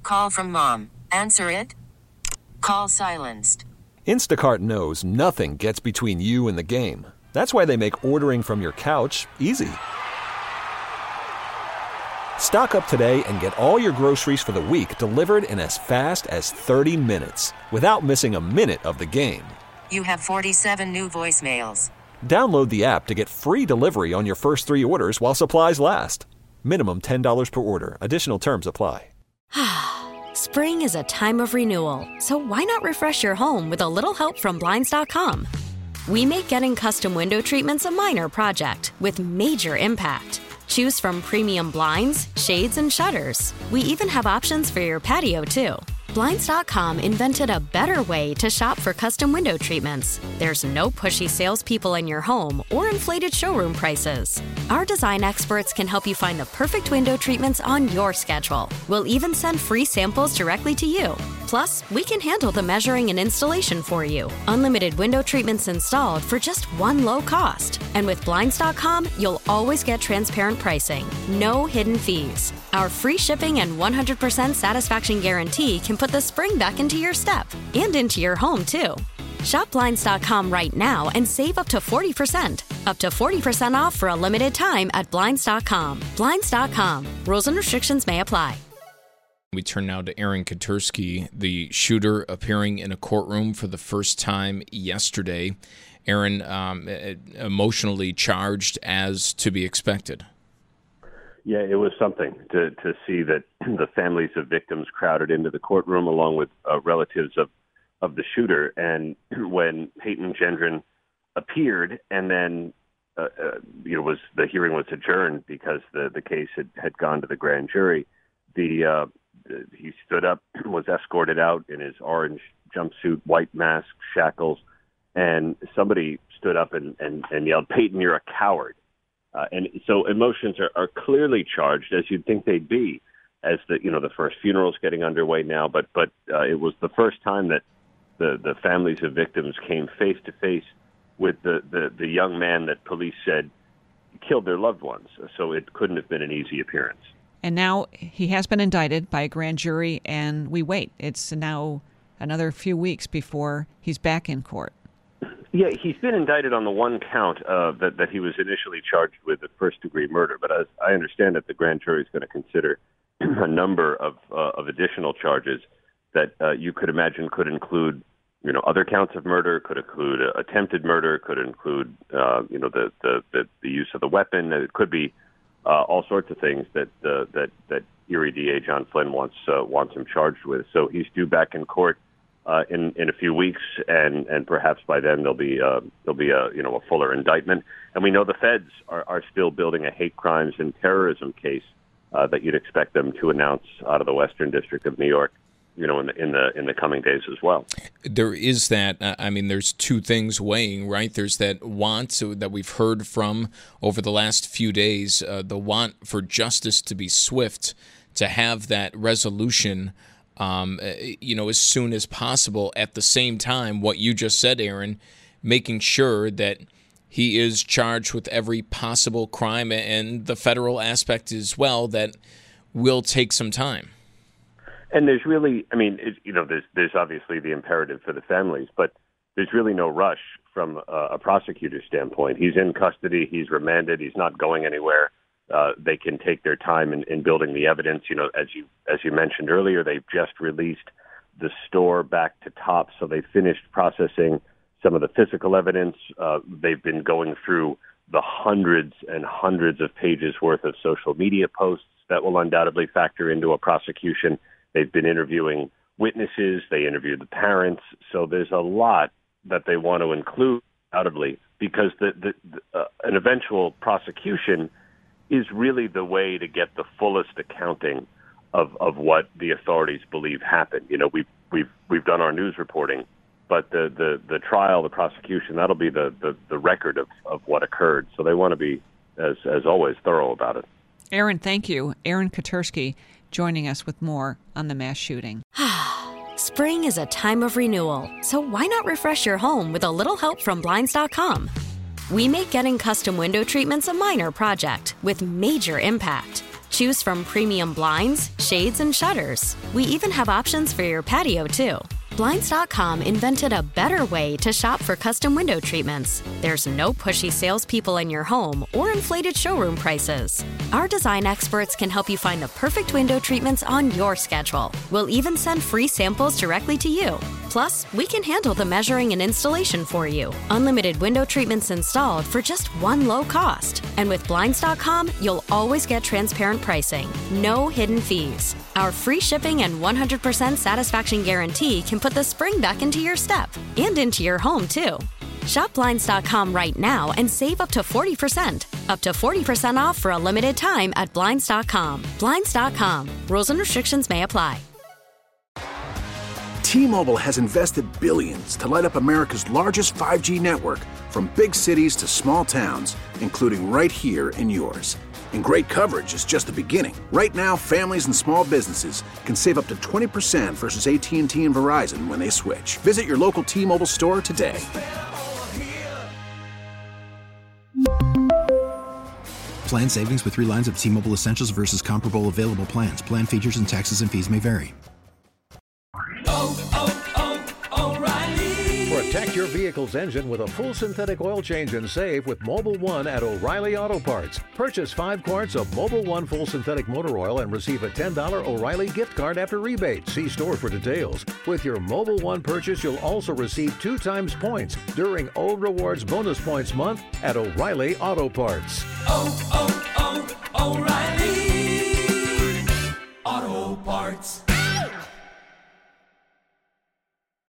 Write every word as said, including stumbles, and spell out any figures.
call from mom. Answer it. Call silenced. Instacart knows nothing gets between you and the game. That's why they make ordering from your couch easy. Stock up today and get all your groceries for the week delivered in as fast as thirty minutes without missing a minute of the game. You have forty-seven new voicemails. Download the app to get free delivery on your first three orders while supplies last. Minimum ten dollars per order. Additional terms apply. Spring is a time of renewal, so why not refresh your home with a little help from Blinds dot com? We make getting custom window treatments a minor project with major impact. Choose from premium blinds, shades, and shutters. We even have options for your patio, too. Blinds dot com invented a better way to shop for custom window treatments. There's no pushy salespeople in your home or inflated showroom prices. Our design experts can help you find the perfect window treatments on your schedule. We'll even send free samples directly to you. Plus, we can handle the measuring and installation for you. Unlimited window treatments installed for just one low cost. And with Blinds dot com, you'll always get transparent pricing. No hidden fees. Our free shipping and one hundred percent satisfaction guarantee can put the spring back into your step and into your home, too. Shop Blinds dot com right now and save up to forty percent. Up to forty percent off for a limited time at Blinds dot com. Blinds dot com. Rules and restrictions may apply. We turn now to Aaron Katersky, the shooter appearing in a courtroom for the first time yesterday. Aaron, um, emotionally charged as to be expected. Yeah, it was something to, to see that the families of victims crowded into the courtroom along with uh, relatives of, of the shooter. And when Peyton Gendron appeared and then uh, uh, you know, was the hearing was adjourned because the, the case had, had gone to the grand jury, the uh, he stood up, was escorted out in his orange jumpsuit, white mask, shackles, and somebody stood up and, and, and yelled, "Peyton, you're a coward." Uh, and so emotions are, are clearly charged, as you'd think they'd be, as the you know the first funeral's getting underway now. But but uh, it was the first time that the, the families of victims came face to face with the, the, the young man that police said killed their loved ones. So it couldn't have been an easy appearance. And now he has been indicted by a grand jury, and we wait. It's now another few weeks before he's back in court. Yeah, he's been indicted on the one count uh, that, that he was initially charged with, the first-degree murder. But as I understand it, the grand jury is going to consider a number of uh, of additional charges that uh, you could imagine could include, you know, other counts of murder, could include uh, attempted murder, could include, uh, you know, the, the, the, the use of the weapon. It could be uh, all sorts of things that uh, that that Erie D A John Flynn wants uh, wants him charged with. So he's due back in court Uh, in in a few weeks, and, and perhaps by then there'll be uh, there'll be a you know a fuller indictment. And we know the feds are, are still building a hate crimes and terrorism case uh, that you'd expect them to announce out of the Western District of New York, you know, in the in the in the coming days as well. There is that. Uh, I mean, there's two things weighing, right? There's that want that we've heard from over the last few days, uh, the want for justice to be swift, to have that resolution. Um, you know, as soon as possible. At the same time, what you just said, Aaron, making sure that he is charged with every possible crime and the federal aspect as well that will take some time. And there's really, I mean, it, you know, there's there's obviously the imperative for the families, but there's really no rush from a, a prosecutor's standpoint. He's in custody. He's remanded. He's not going anywhere. Uh, they can take their time in, in building the evidence. You know, as you as you mentioned earlier, they've just released the store back to top, so they finished processing some of the physical evidence. Uh, they've been going through the hundreds and hundreds of pages worth of social media posts that will undoubtedly factor into a prosecution. They've been interviewing witnesses. They interviewed the parents. So there's a lot that they want to include, undoubtedly, because the, the, the uh, an eventual prosecution is really the way to get the fullest accounting of, of what the authorities believe happened. You know, we've we've we've done our news reporting, but the, the, the trial, the prosecution, that'll be the, the, the record of, of what occurred. So they want to be, as as always, thorough about it. Aaron, thank you. Aaron Katersky joining us with more on the mass shooting. Spring is a time of renewal, so why not refresh your home with a little help from Blinds dot com? We make getting custom window treatments a minor project with major impact. Choose from premium blinds, shades, and shutters. We even have options for your patio, too. Blinds dot com invented a better way to shop for custom window treatments. There's no pushy salespeople in your home or inflated showroom prices. Our design experts can help you find the perfect window treatments on your schedule. We'll even send free samples directly to you. Plus, we can handle the measuring and installation for you. Unlimited window treatments installed for just one low cost. And with Blinds dot com, you'll always get transparent pricing. No hidden fees. Our free shipping and one hundred percent satisfaction guarantee can put the spring back into your step and into your home, too. Shop Blinds dot com right now and save up to forty percent. Up to forty percent off for a limited time at Blinds dot com. Blinds dot com. Rules and restrictions may apply. T-Mobile has invested billions to light up America's largest five G network, from big cities to small towns, including right here in yours. And great coverage is just the beginning. Right now, families and small businesses can save up to twenty percent versus A T and T and Verizon when they switch. Visit your local T-Mobile store today. Plan savings with three lines of T-Mobile Essentials versus comparable available plans. Plan features and taxes and fees may vary. Oh, oh, oh, O'Reilly. Protect your vehicle's engine with a full synthetic oil change and save with Mobil one at O'Reilly Auto Parts. Purchase five quarts of Mobil one full synthetic motor oil and receive a ten dollars O'Reilly gift card after rebate. See store for details. With your Mobil one purchase, you'll also receive two times points during O Rewards Bonus Points Month at O'Reilly Auto Parts. Oh, oh, oh, O'Reilly Auto Parts.